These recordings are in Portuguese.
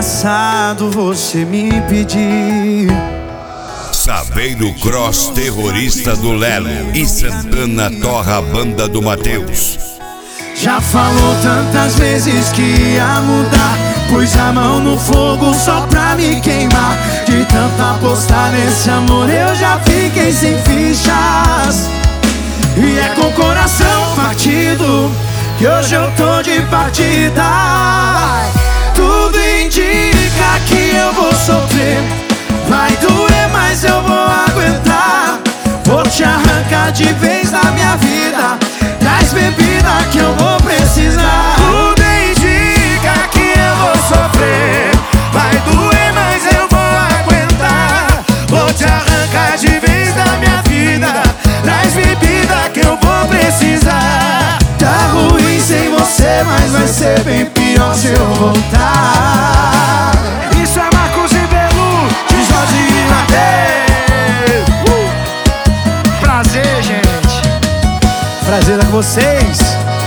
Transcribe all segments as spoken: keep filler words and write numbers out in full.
engraçado você me pedir. Saveiro Cross terrorista do Lelo e Santana torra a banda do Matheus. Já falou tantas vezes que ia mudar, pus a mão no fogo só pra me queimar. De tanto apostar nesse amor eu já fiquei sem fichas. E é com o coração partido que hoje eu tô de partida. Tudo indica que eu vou sofrer, vai doer, mas eu vou aguentar. Vou te arrancar de vez da minha vida, traz bebida que eu vou precisar. Tudo indica que eu vou sofrer, vai doer, mas eu vou aguentar. Vou te arrancar de vez da minha vida, traz bebida que eu vou precisar. Tá ruim sem você, mas vai ser bem pior se eu voltar. Isso é Marcos e Belu, De Jorge e Matheus. uh! Prazer, gente. Prazer é com vocês.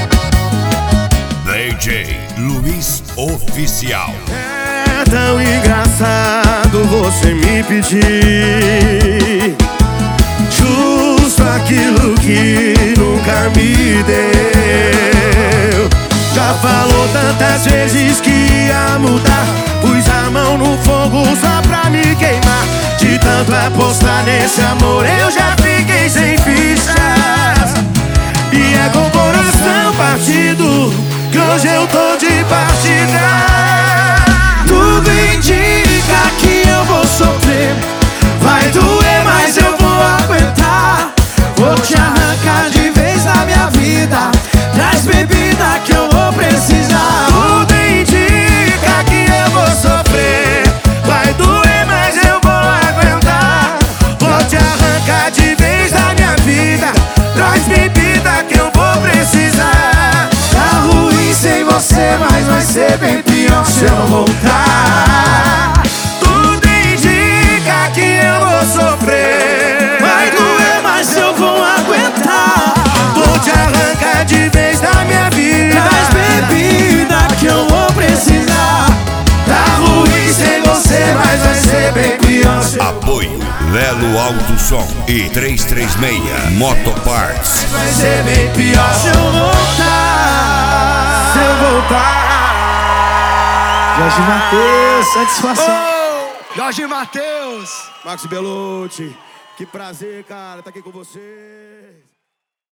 D J Luiz Oficial. É tão engraçado você me pedir justo aquilo que nunca me deu. Já falou tantas vezes que ia mudar, pus a mão no fogo só pra me queimar. De tanto apostar nesse amor eu já fiquei sem fichas. E é com o coração partido que hoje eu tô de partida. Tudo indica que eu vou sofrer, vai doer, mas eu vou aguentar. Vou te arrancar de vez da minha vida, traz bebida que eu vou precisar. Tudo indica que eu vou sofrer, vai doer, mas eu vou aguentar. Vou te arrancar de vez da minha vida, traz bebida que eu vou precisar. Tá ruim sem você, mas vai ser bem pior se eu voltar. Tudo indica que eu vou sofrer, Vai doer, mas eu vou aguentar. vou te arrancar de vez da minha vida, Traz bebida que eu vou precisar. Tá ruim sem você, mas vai ser bem pior se eu Apoio Lelo Alto Som e trezentos e trinta e seis Motoparts. vai ser bem pior se eu voltar. se eu voltar. Jorge Matheus, satisfação. Oh, Jorge Matheus, Max Belucci, que prazer, cara, tá aqui com você.